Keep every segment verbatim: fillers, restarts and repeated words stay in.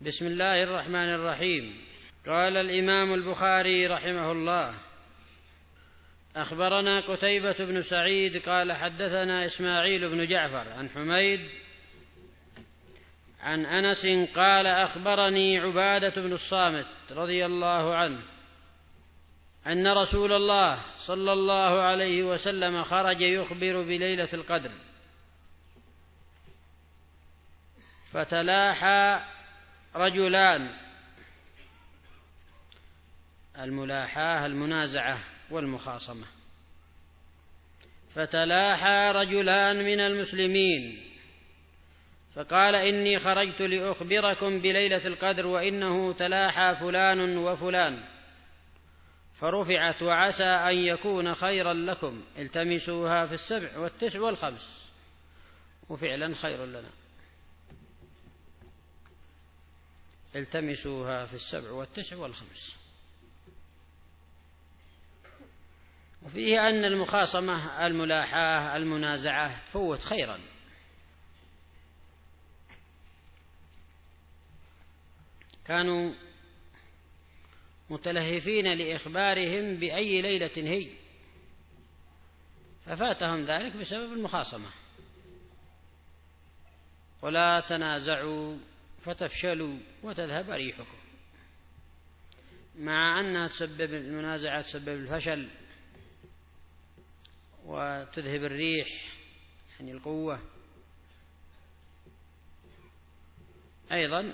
بسم الله الرحمن الرحيم. قال الإمام البخاري رحمه الله: أخبرنا قتيبة بن سعيد قال حدثنا إسماعيل بن جعفر عن حميد عن أنس قال أخبرني عبادة بن الصامت رضي الله عنه أن رسول الله صلى الله عليه وسلم خرج يخبر بليلة القدر، فتلاحى رجلان، الملاحاة المنازعة والمخاصمة، فتلاحى رجلان من المسلمين فقال: إني خرجت لأخبركم بليلة القدر وإنه تلاحى فلان وفلان، فرفعت: وعسى أن يكون خيرا لكم، التمسوها في السبع والتسع والخمس. وفعلا خير لنا، التمسوها في السبع والتسع والخمس. وفيه أن المخاصمة الملاحاة المنازعة تفوت خيرا، كانوا متلهفين لإخبارهم بأي ليلة هي، ففاتهم ذلك بسبب المخاصمة. ولا تنازعوا فتفشلوا وتذهب ريحكم، مع أنها تسبب المنازعة تسبب الفشل وتذهب الريح يعني القوة، أيضا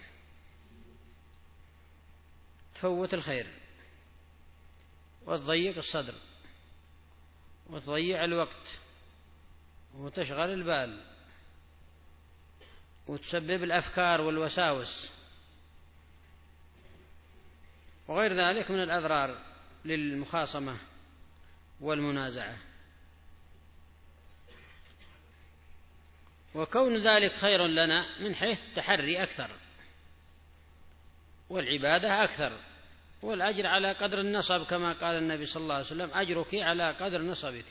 تفوت الخير وتضيق الصدر وتضيع الوقت وتشغل البال وتسبب الأفكار والوساوس وغير ذلك من الأضرار للمخاصمة والمنازعة. وكون ذلك خير لنا من حيث التحري أكثر والعبادة أكثر والأجر على قدر النصب، كما قال النبي صلى الله عليه وسلم: أجرك على قدر نصبك.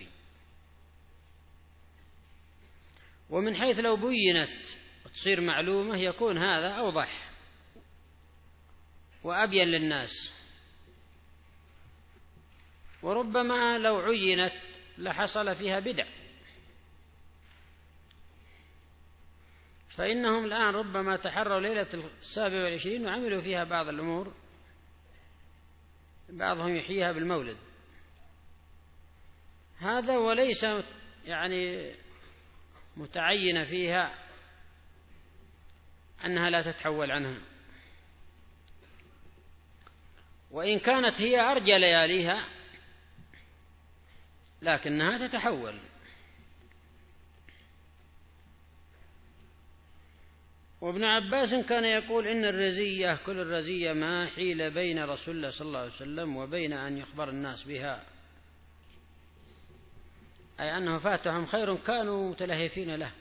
ومن حيث لو بينت وتصير معلومة يكون هذا أوضح وأبين للناس، وربما لو عينت لحصل فيها بدع، فإنهم الآن ربما تحروا ليلة السابع والعشرين وعملوا فيها بعض الأمور، بعضهم يحييها بالمولد، هذا وليس يعني متعين فيها أنها لا تتحول عنها، وإن كانت هي أرجى لياليها لكنها تتحول. وابن عباس كان يقول: إن الرزية كل الرزية ما حيل بين رسول الله صلى الله عليه وسلم وبين أن يخبر الناس بها، أي أنه فاتهم خير كانوا متلهفين له.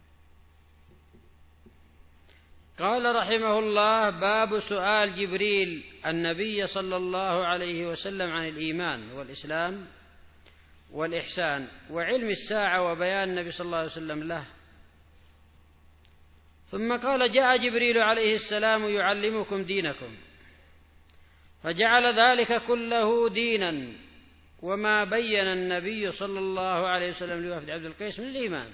قال رحمه الله: باب سؤال جبريل النبي صلى الله عليه وسلم عن الإيمان والإسلام والإحسان وعلم الساعة وبيان النبي صلى الله عليه وسلم له. ثم قال: جاء جبريل عليه السلام يعلمكم دينكم، فجعل ذلك كله دينا، وما بين النبي صلى الله عليه وسلم لوفد عبد القيس من الإيمان.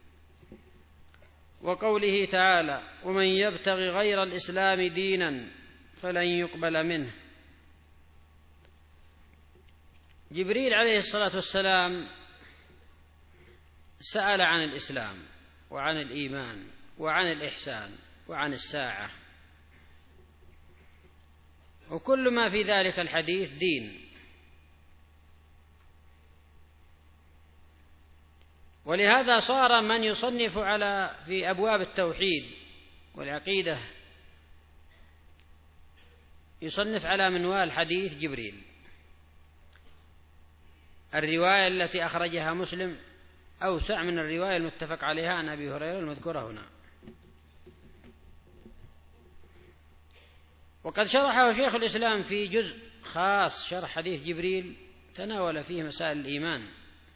وقوله تعالى: ومن يبتغ غير الإسلام دينا فلن يقبل منه. جبريل عليه الصلاة والسلام سأل عن الإسلام وعن الإيمان وعن الإحسان وعن الساعة، وكل ما في ذلك الحديث دين. ولهذا صار من يصنف على في أبواب التوحيد والعقيدة يصنف على منوال حديث جبريل. الرواية التي أخرجها مسلم أوسع من الرواية المتفق عليها عن أبي هريرة المذكورة هنا. وقد شرحه شيخ الإسلام في جزء خاص شرح حديث جبريل، تناول فيه مسائل الإيمان،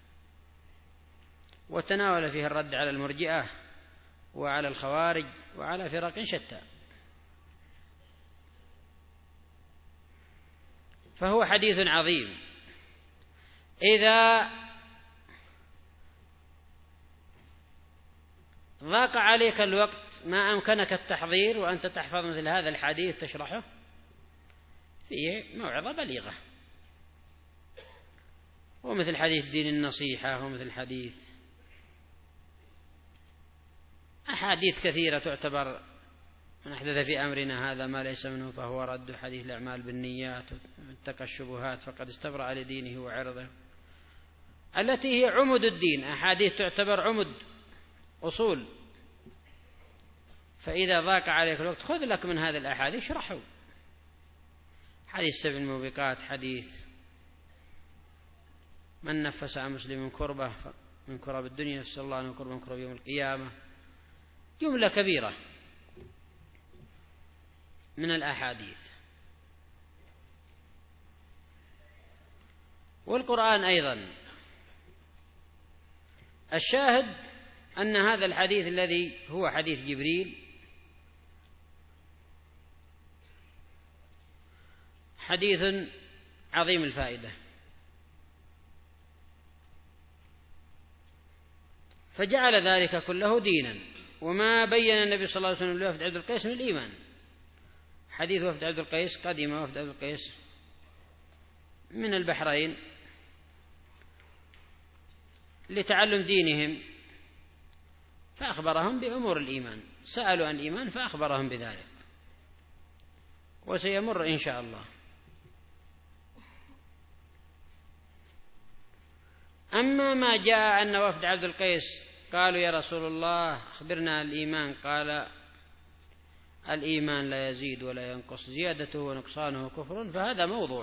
وتناول فيه الرد على المرجئة وعلى الخوارج وعلى فرق شتى. فهو حديث عظيم. إذا ضاق عليك الوقت ما أمكنك التحضير وأنت تحفظ مثل هذا الحديث تشرحه، فيه موعظة بليغة، ومثل حديث دين النصيحة، ومثل حديث أحاديث كثيرة تعتبر من أحدث في أمرنا هذا ما ليس منه فهو رد، حديث الأعمال بالنيات، واتقى الشبهات فقد استبرأ لدينه وعرضه، التي هي عمد الدين، أحاديث تعتبر عمد أصول. فإذا ضاق عليك الوقت خذ لك من هذه الأحاديث اشرحه، حديث سبع الموبقات، حديث من نفس عن مسلم كربة من كرب الدنيا نسأل الله أن يكرم من كرب يوم القيامة، جملة كبيرة من الأحاديث. والقرآن أيضا الشاهد أن هذا الحديث الذي هو حديث جبريل حديث عظيم الفائدة، فجعل ذلك كله دينا. وما بين النبي صلى الله عليه وسلم لوفد عبد القيس من الإيمان، حديث وفد عبد القيس، قدم وفد عبد القيس من البحرين لتعلم دينهم، فأخبرهم بأمور الإيمان، سألوا عن الإيمان فأخبرهم بذلك، وسيمر إن شاء الله. أما ما جاء أن وفد عبد القيس قالوا يا رسول الله أخبرنا عن الإيمان، قال الإيمان لا يزيد ولا ينقص، زيادته ونقصانه كفر، فهذا موضوع.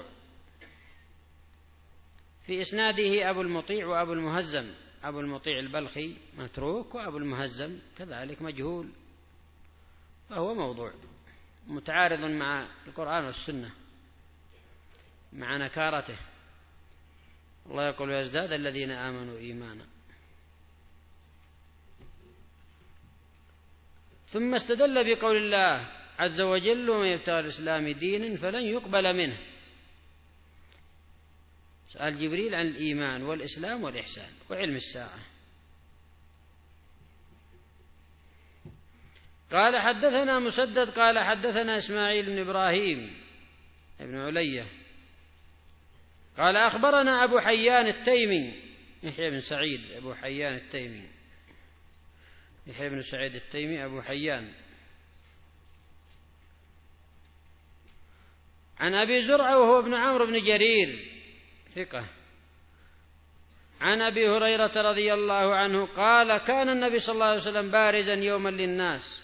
في إسناده أبو المطيع وأبو المهزم، أبو المطيع البلخي متروك، وأبو المهزم كذلك مجهول، فهو موضوع متعارض مع القرآن والسنة مع نكارته. الله يقول ويزداد الذين آمنوا إيمانا. ثم استدل بقول الله عز وجل ومن يبتغي الإسلام دينا فلن يقبل منه. سأل جبريل عن الإيمان والإسلام والإحسان وعلم الساعة. قال حدثنا مسدد قال حدثنا إسماعيل بن إبراهيم ابن علية قال أخبرنا أبو حيان التيمي يحيى بن سعيد، أبو حيان التيمي يحيى بن سعيد التيمي أبو حيان، عن أبي زرعة وهو ابن عمرو بن جرير ثقة، عن أبي هريرة رضي الله عنه قال كان النبي صلى الله عليه وسلم بارزا يوما للناس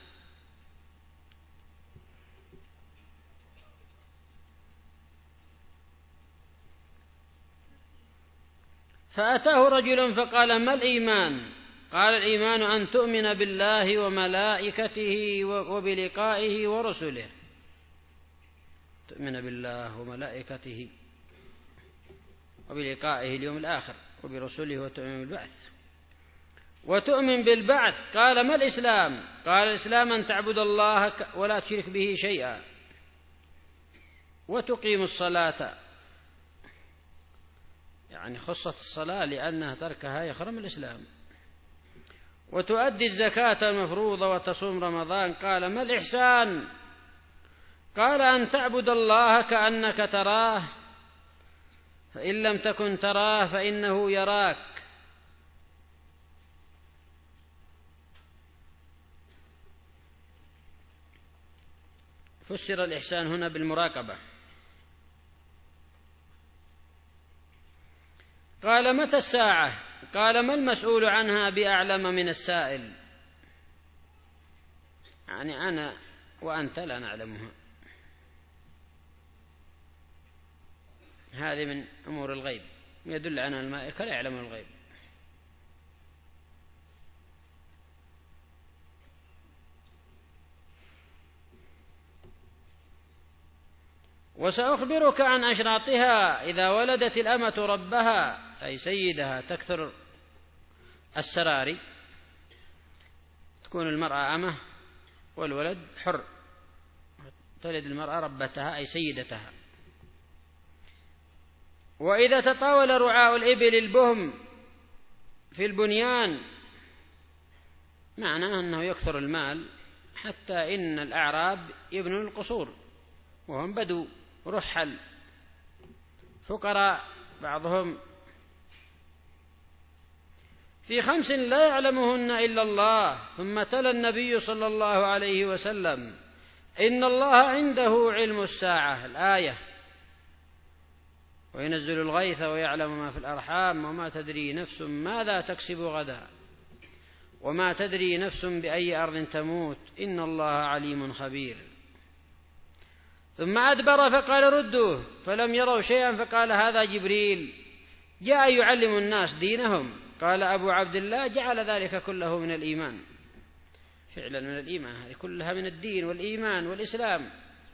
فأتاه رجل فقال ما الإيمان؟ قال الإيمان أن تؤمن بالله وملائكته وبلقائه ورسله، تؤمن بالله وملائكته وبلقائه اليوم الآخر وبرسله وتؤمن بالبعث وتؤمن بالبعث. قال ما الإسلام؟ قال الإسلام أن تعبد الله ولا تشرك به شيئا وتقيم الصلاة، يعني خصت الصلاة لأنها تركها يخرم الإسلام، وتؤدي الزكاة المفروضة وتصوم رمضان. قال ما الإحسان؟ قال أن تعبد الله كأنك تراه فإن لم تكن تراه فإنه يراك. فسر الإحسان هنا بالمراقبة. قال متى الساعة؟ قال ما المسؤول عنها بأعلم من السائل، يعني أنا وأنت لا نعلمها، هذه من أمور الغيب يدل عنها الملائكة لا يعلم الغيب. وسأخبرك عن أشراطها إذا ولدت الأمة ربها أي سيدها تكثر السراري، تكون المرأة أمة والولد حر، تلد المرأة ربتها أي سيدتها. وإذا تطاول رعاء الإبل البهم في البنيان معناه أنه يكثر المال، حتى إن الأعراب يبنون القصور وهم بدو رحل فقراء بعضهم، في خمس لا يعلمهن إلا الله. ثم تلا النبي صلى الله عليه وسلم: إن الله عنده علم الساعة، الآية: وينزل الغيث ويعلم ما في الأرحام وما تدري نفس ماذا تكسب غدا وما تدري نفس بأي أرض تموت إن الله عليم خبير. ثم أدبر فقال: ردوه، فلم يروا شيئا، فقال: هذا جبريل جاء يعلم الناس دينهم. قال أبو عبد الله: جعل ذلك كله من الإيمان. فعلا من الإيمان، هذه كلها من الدين والإيمان والإسلام.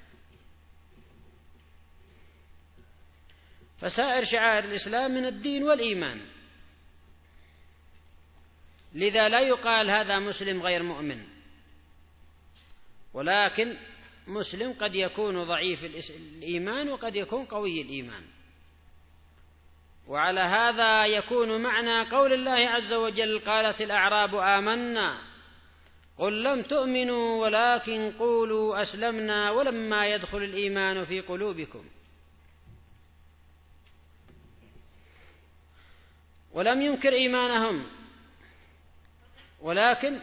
فسائر شعائر الإسلام من الدين والإيمان، لذا لا يقال هذا مسلم غير مؤمن، ولكن مسلم قد يكون ضعيف الإيمان وقد يكون قوي الإيمان. وعلى هذا يكون معنى قول الله عز وجل: قالت الأعراب آمنا قل لم تؤمنوا ولكن قولوا أسلمنا ولما يدخل الإيمان في قلوبكم. ولم ينكر إيمانهم، ولكن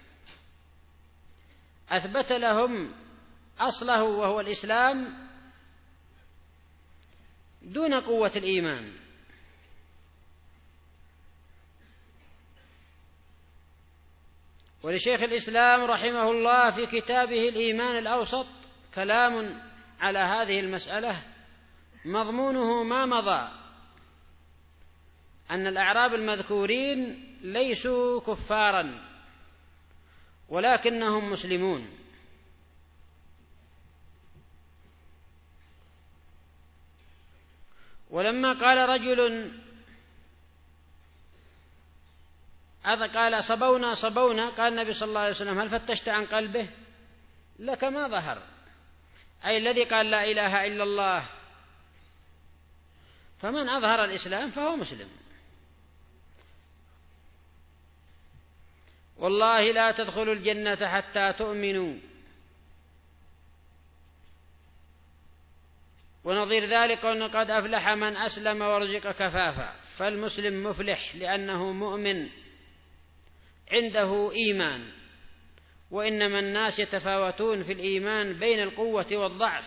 أثبت لهم أصله وهو الإسلام دون قوة الإيمان. ولشيخ الإسلام رحمه الله في كتابه الإيمان الأوسط كلام على هذه المسألة مضمونه ما مضى، أن الأعراب المذكورين ليسوا كفارا ولكنهم مسلمون. ولما قال رجل قال صبونا صبونا، قال النبي صلى الله عليه وسلم: هل فتشت عن قلبه؟ لك ما ظهر، أي الذي قال لا إله إلا الله. فمن أظهر الإسلام فهو مسلم. والله لا تدخلوا الجنة حتى تؤمنوا، ونظير ذلك أن قد أفلح من أسلم ورزق كفافا. فالمسلم مفلح لأنه مؤمن عنده إيمان، وإنما الناس يتفاوتون في الإيمان بين القوة والضعف.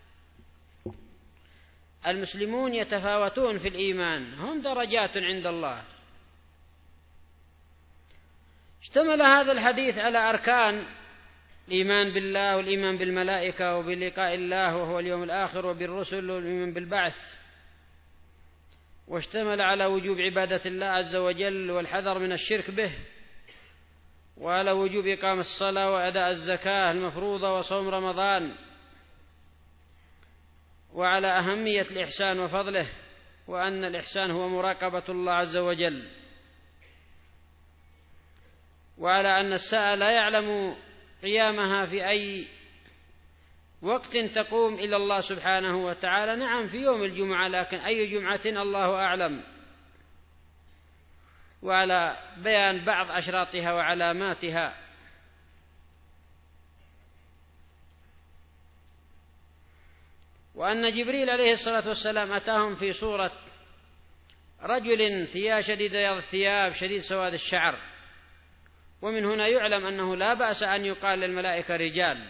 المسلمون يتفاوتون في الإيمان، هم درجات عند الله. اشتمل هذا الحديث على أركان الإيمان بالله والإيمان بالملائكة وبلقاء الله وهو اليوم الآخر وبالرسل والإيمان بالبعث، واشتمل على وجوب عبادة الله عز وجل والحذر من الشرك به، وعلى وجوب إقام الصلاة وأداء الزكاة المفروضة وصوم رمضان، وعلى أهمية الإحسان وفضله، وأن الإحسان هو مراقبة الله عز وجل، وعلى أن الساعة لا يعلم قيامها في أي وقت تقوم إلى الله سبحانه وتعالى. نعم في يوم الجمعة، لكن أي جمعة الله أعلم. وعلى بيان بعض أشراطها وعلاماتها. وأن جبريل عليه الصلاة والسلام أتاهم في صورة رجل ثياب شديد بياض الثياب شديد سواد الشعر، ومن هنا يعلم أنه لا بأس أن يقال للملائكة رجال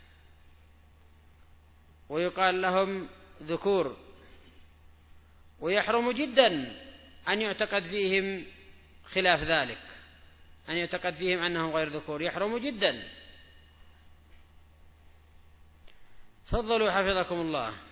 ويقال لهم ذكور، ويحرم جدا أن يعتقد فيهم خلاف ذلك، أن يعتقد فيهم أنهم غير ذكور، يحرم جدا. تفضلوا حفظكم الله.